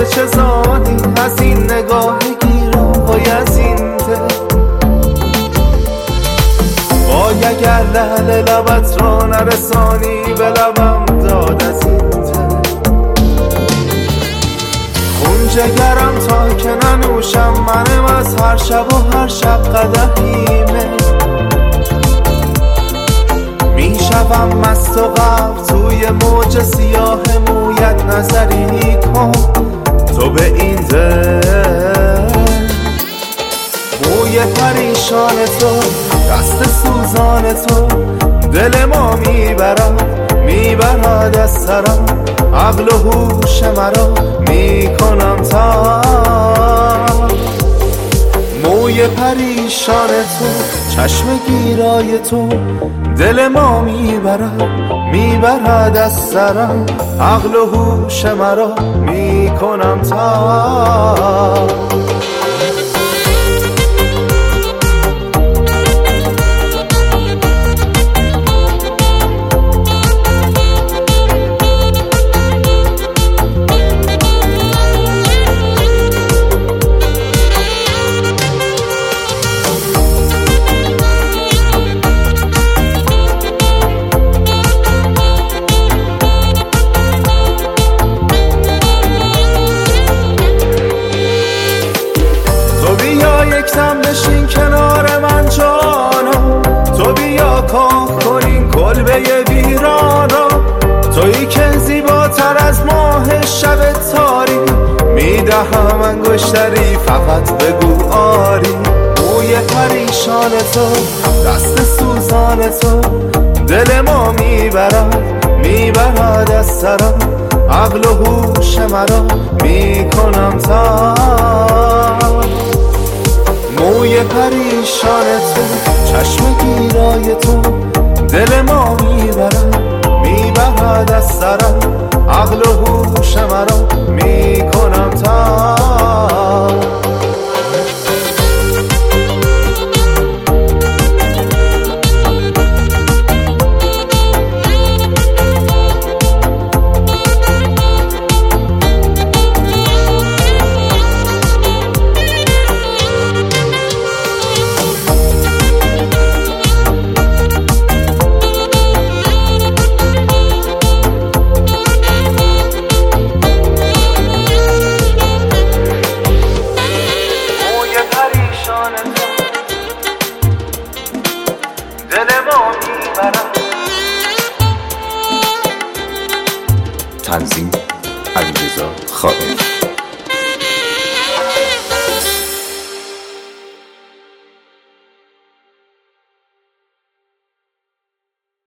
چه زانی از این نگاه گیرای از این وای اگر لعل لبت را نرسانی به لبم داد از این خون جگرم تا که ننوشم منم از هر شب و هر شب قدحیمه میشوم مست و غرق توی موج سیاه مویت نظری کن تو به این دل موی پریشان تو دست سوزان تو دل ما میبرد از سرم عقل و هوش مرا میکنم تا موی پریشان تو چشم گیرای تو دل ما میبرد از سرم عقل و هوش مرا میکنم تا یکدم بشین کنار من جانا تو بیا کاه کنین کلبه ویرانا تویی که زیباتر از ماه شب تاری میدهم انگشتری فقط بگو آری موی پریشان تو دست سوزان تو دل ما میبرد از سرم عقل و هوش مرا میکنم تا موی پریشان تو چشم گیرای تو دل ما میبرد از سرم عقل و هوش مرا میکنم تا تنظیم علیرضا خائن.